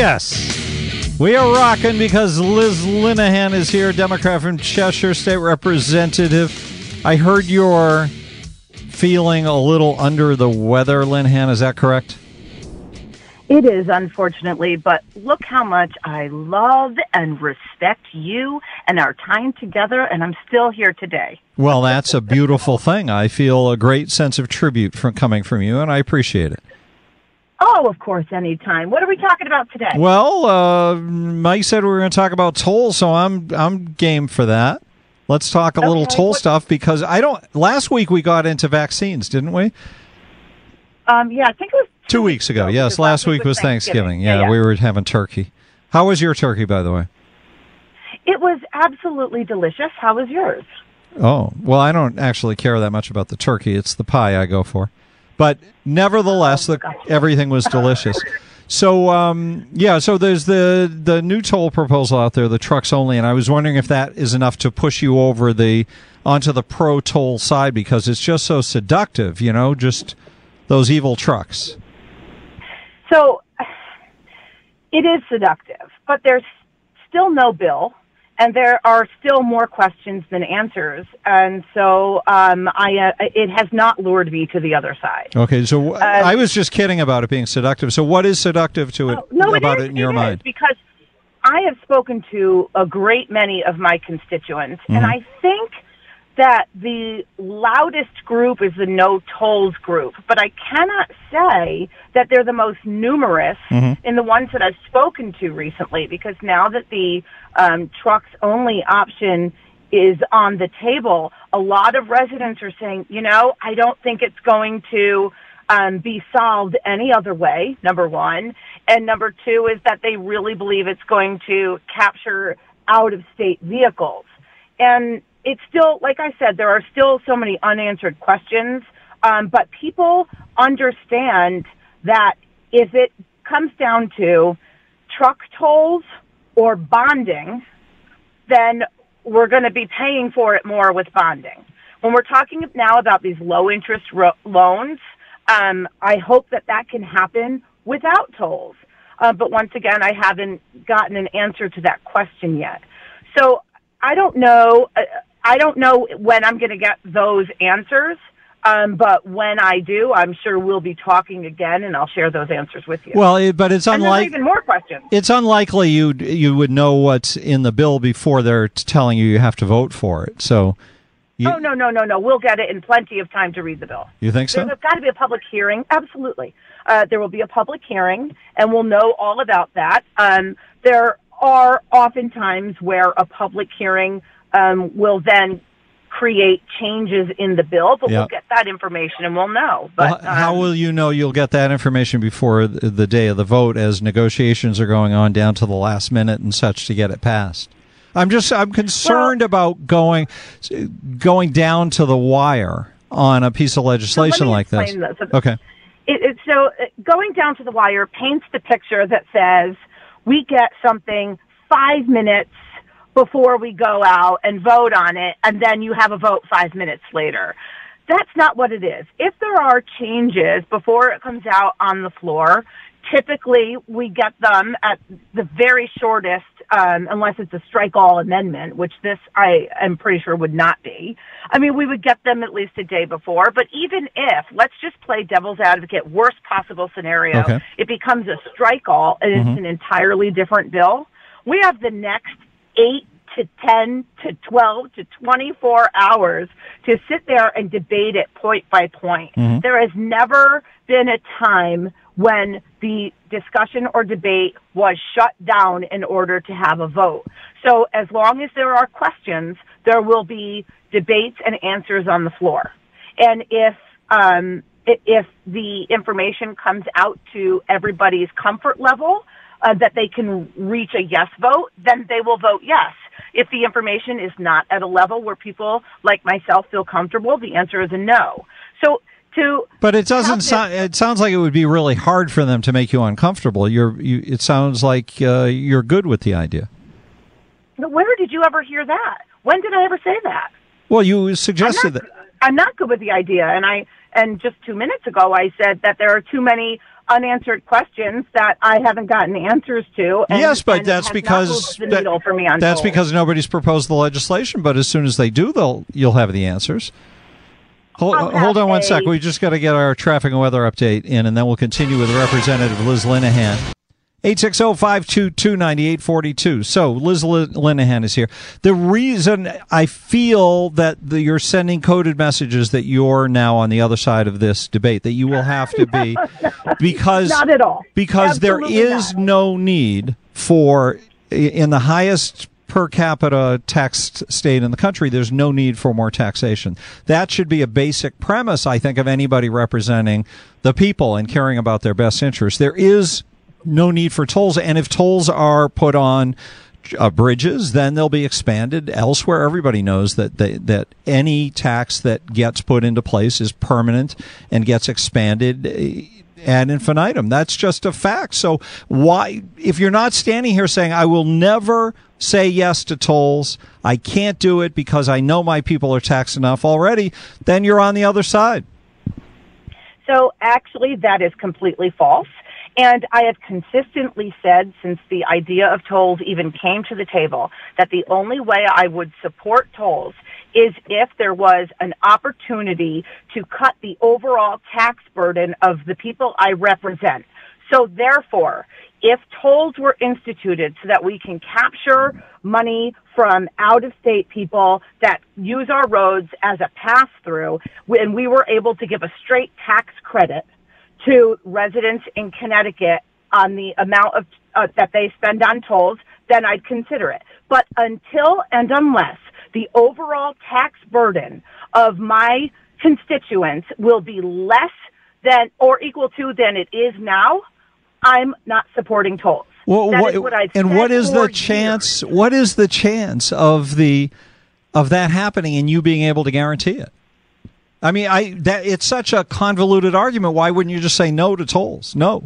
yes. We are rocking because Liz Linehan is here, Democrat from Cheshire, state representative. I heard you're feeling a little under the weather, Linehan. Is that correct? It is, unfortunately, but look how much I love and respect you and our time together, and I'm still here today. Well, that's a beautiful thing. I feel a great sense of tribute coming from you, and I appreciate it. Oh, of course, anytime. What are we talking about today? Well, Mike said we were going to talk about tolls, so I'm game for that. Let's talk a little toll stuff because last week we got into vaccines, didn't we? Yeah, I think it was 2 weeks ago. Yes, last week was Thanksgiving. Yeah, we were having turkey. How was your turkey, by the way? It was absolutely delicious. How was yours? Oh, well, I don't actually care that much about the turkey. It's the pie I go for. But nevertheless, everything was delicious. So, so there's the new toll proposal out there, the trucks only, and I was wondering if that is enough to push you over onto the pro-toll side because it's just so seductive, just those evil trucks. So it is seductive, but there's still no bill, and there are still more questions than answers, and so it has not lured me to the other side. Okay, so I was just kidding about it being seductive. So what is seductive to it about it in your mind? Because I have spoken to a great many of my constituents, and I think that the loudest group is the no tolls group, but I cannot say that they're the most numerous in the ones that I've spoken to recently, because now that the trucks only option is on the table, a lot of residents are saying, I don't think it's going to be solved any other way, number one. And number two is that they really believe it's going to capture out-of-state vehicles. And it's still, like I said, there are still so many unanswered questions, but people understand that if it comes down to truck tolls or bonding, then we're going to be paying for it more with bonding. When we're talking now about these low-interest loans, I hope that can happen without tolls. But once again, I haven't gotten an answer to that question yet. So I don't know. I don't know when I'm going to get those answers, but when I do, I'm sure we'll be talking again, and I'll share those answers with you. Well, but it's unlikely. Even more questions. It's unlikely you would know what's in the bill before they're telling you have to vote for it. So. Oh, no. We'll get it in plenty of time to read the bill. You think so? There's got to be a public hearing. Absolutely. There will be a public hearing, and we'll know all about that. There are often times where a public hearing will then create changes in the bill, but we'll get that information and we'll know. But how will you know you'll get that information before the day of the vote as negotiations are going on down to the last minute and such to get it passed? I'm concerned about going down to the wire on a piece of legislation like this. Okay. So going down to the wire paints the picture that says we get something 5 minutes before we go out and vote on it, and then you have a vote 5 minutes later. That's not what it is. If there are changes before it comes out on the floor, typically we get them at the very shortest, unless it's a strike-all amendment, which this I am pretty sure would not be. I mean, we would get them at least a day before, but even if, let's just play devil's advocate, worst possible scenario, it becomes a strike-all and it's an entirely different bill, we have the next 8 to 10 to 12 to 24 hours to sit there and debate it point by point. There has never been a time when the discussion or debate was shut down in order to have a vote. So as long as there are questions, there will be debates and answers on the floor. And if the information comes out to everybody's comfort level, that they can reach a yes vote, then they will vote yes. If the information is not at a level where people like myself feel comfortable, the answer is a no. But it doesn't sound. It sounds like it would be really hard for them to make you uncomfortable. It sounds like you're good with the idea. Where did you ever hear that? When did I ever say that? Well, you suggested that. I'm not good with the idea. And just 2 minutes ago, I said that there are too many unanswered questions that I haven't gotten answers to. And, yes, but and that's because the needle for me on that's tolls. because nobody's proposed the legislation. But as soon as they do, you'll have the answers. Hold on one sec. We just got to get our traffic and weather update in, and then we'll continue with Representative Liz Linehan. 860-522-9842. So Liz Linehan is here. The reason I feel that you're sending coded messages that you're now on the other side of this debate, that you will have to be, because not at all. Because Absolutely there is no need for, in the highest per capita tax state in the country, there's no need for more taxation. That should be a basic premise, I think, of anybody representing the people and caring about their best interests. There is no need for tolls, and if tolls are put on bridges, then they'll be expanded elsewhere. Everybody knows that any tax that gets put into place is permanent and gets expanded ad infinitum. That's just a fact. So why, if you're not standing here saying, I will never say yes to tolls, I can't do it because I know my people are taxed enough already, then you're on the other side. So actually, that is completely false. And I have consistently said since the idea of tolls even came to the table that the only way I would support tolls is if there was an opportunity to cut the overall tax burden of the people I represent. So therefore, if tolls were instituted so that we can capture money from out-of-state people that use our roads as a pass-through, and we were able to give a straight tax credit to residents in Connecticut on the amount of that they spend on tolls, then I'd consider it. But until and unless the overall tax burden of my constituents will be less than or equal to than it is now, I'm not supporting tolls. Well, that is what I've said what is the for chance? years. What is the chance of that happening and you being able to guarantee it? I mean, it's such a convoluted argument. Why wouldn't you just say no to tolls? No.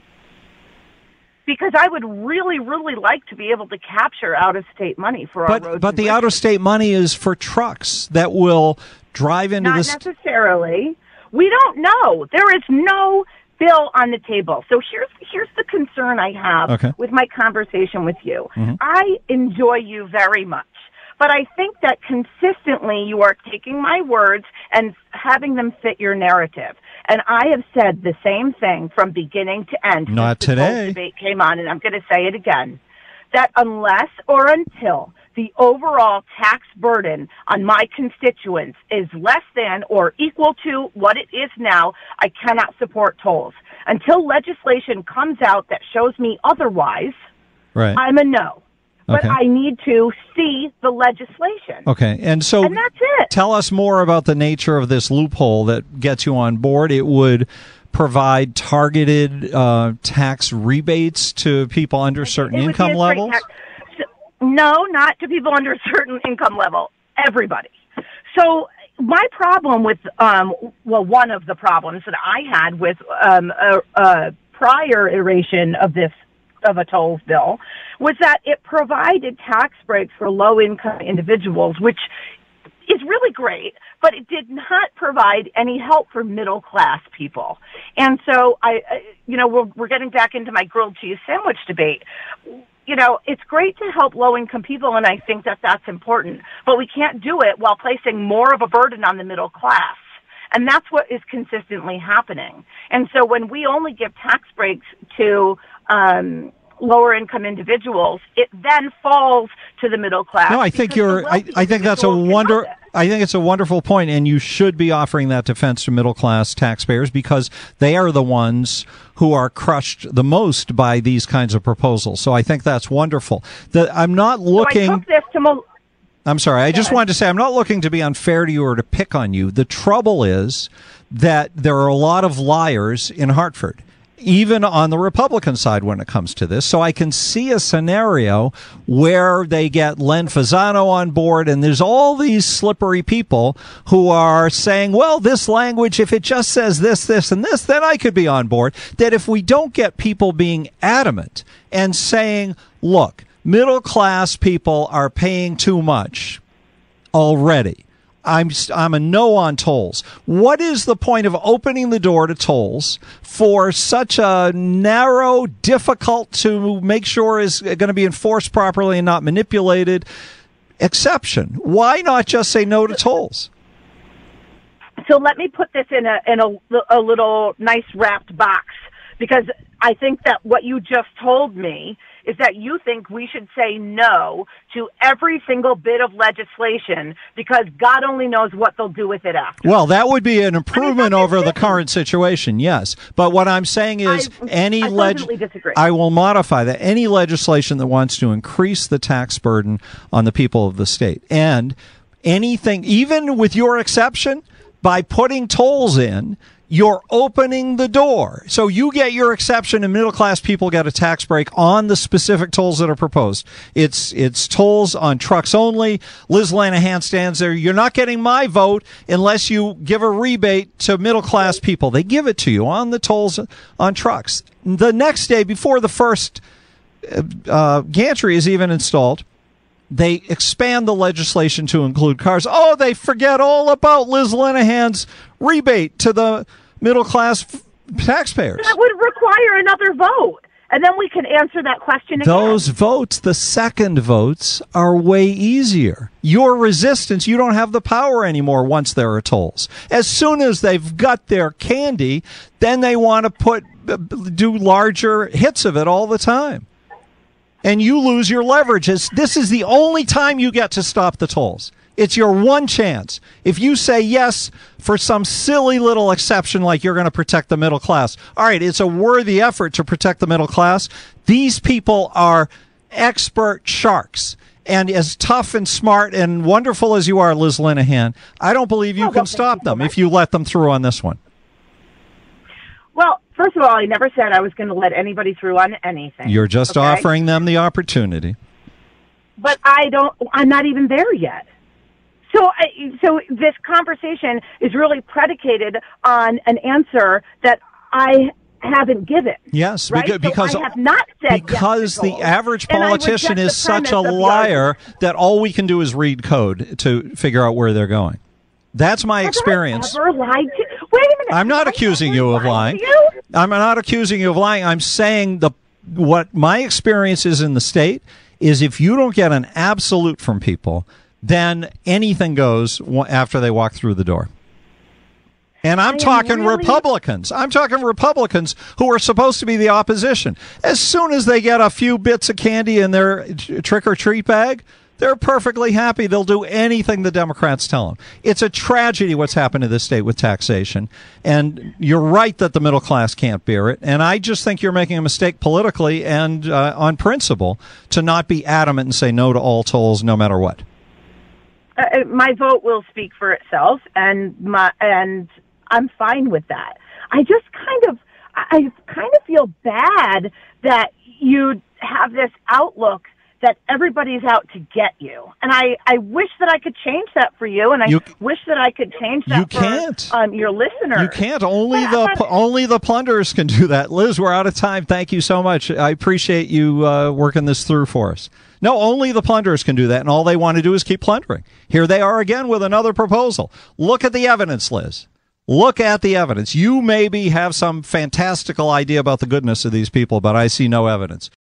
Because I would really, really like to be able to capture out-of-state money for our roads. But the out-of-state money is for trucks that will drive into Not necessarily. We don't know. There is no bill on the table. So here's the concern I have with my conversation with you. Mm-hmm. I enjoy you very much. But I think that consistently you are taking my words and having them fit your narrative. And I have said the same thing from beginning to end. Not today. The debate came on, and I'm going to say it again, that unless or until the overall tax burden on my constituents is less than or equal to what it is now, I cannot support tolls. Until legislation comes out that shows me otherwise, right. I'm a no. But I need to see the legislation. Okay, and that's it. Tell us more about the nature of this loophole that gets you on board. It would provide targeted tax rebates to people under certain income levels? No, not to people under a certain income level. Everybody. So my problem with, one of the problems that I had with a prior iteration of a tolls bill was that it provided tax breaks for low-income individuals, which is really great, but it did not provide any help for middle-class people. And so we're getting back into my grilled cheese sandwich debate. You know, it's great to help low-income people, and I think that that's important, but we can't do it while placing more of a burden on the middle class. And that's what is consistently happening. And so when we only give tax breaks to lower income individuals, it then falls to the middle class. No, I think it's a wonderful point, and you should be offering that defense to middle class taxpayers because they are the ones who are crushed the most by these kinds of proposals. So I think that's wonderful. I'm not looking. So I took this to I'm sorry. I just wanted to say I'm not looking to be unfair to you or to pick on you. The trouble is that there are a lot of liars in Hartford, even on the Republican side when it comes to this. So I can see a scenario where they get Len Fasano on board, and there's all these slippery people who are saying, well, this language, if it just says this, this, and this, then I could be on board. That if we don't get people being adamant and saying, look, middle class people are paying too much already. I'm a no on tolls. What is the point of opening the door to tolls for such a narrow, difficult to make sure is going to be enforced properly and not manipulated exception? Why not just say no to tolls? So let me put this in a little nice wrapped box, because I think that what you just told me is that you think we should say no to every single bit of legislation because God only knows what they'll do with it after. Well, that would be an improvement over the current situation, yes. But what I'm saying is I will modify that. Any legislation that wants to increase the tax burden on the people of the state, and anything, even with your exception, by putting tolls in, you're opening the door. So you get your exception and middle-class people get a tax break on the specific tolls that are proposed. It's tolls on trucks only. Liz Lanahan stands there. You're not getting my vote unless you give a rebate to middle-class people. They give it to you on the tolls on trucks. The next day, before the first gantry is even installed, they expand the legislation to include cars. Oh, they forget all about Liz Lanahan's rebate to the middle-class taxpayers. That would require another vote. And then we can answer that question again. Those votes, the second votes, are way easier. Your resistance, you don't have the power anymore once there are tolls. As soon as they've got their candy, then they want to do larger hits of it all the time. And you lose your leverage. This is the only time you get to stop the tolls. It's your one chance. If you say yes for some silly little exception like you're going to protect the middle class, all right, it's a worthy effort to protect the middle class. These people are expert sharks. And as tough and smart and wonderful as you are, Liz Lanahan, I don't believe you can stop them if you let them through on this one. Well, first of all, I never said I was going to let anybody through on anything. You're just offering them the opportunity. But I'm not even there yet. So this conversation is really predicated on an answer that I haven't given. Yes, right? because so I have not said because yes the average politician is such a liar that all we can do is read code to figure out where they're going. That's my experience. I ever lied to? Wait a minute. I'm not accusing you of lying. I'm not accusing you of lying. I'm saying what my experience is in the state is if you don't get an absolute from people, then anything goes after they walk through the door. And I'm talking Republicans. I'm talking Republicans who are supposed to be the opposition. As soon as they get a few bits of candy in their trick-or-treat bag, they're perfectly happy. They'll do anything the Democrats tell them. It's a tragedy what's happened to this state with taxation. And you're right that the middle class can't bear it. And I just think you're making a mistake politically and on principle to not be adamant and say no to all tolls no matter what. My vote will speak for itself, and I'm fine with that. I kind of feel bad that you have this outlook that everybody's out to get you. And I wish that I could change that for you, and I wish that I could change that for your listeners. You can't. Only the plunderers can do that. Liz, we're out of time. Thank you so much. I appreciate you working this through for us. No, only the plunderers can do that, and all they want to do is keep plundering. Here they are again with another proposal. Look at the evidence, Liz. Look at the evidence. You maybe have some fantastical idea about the goodness of these people, but I see no evidence.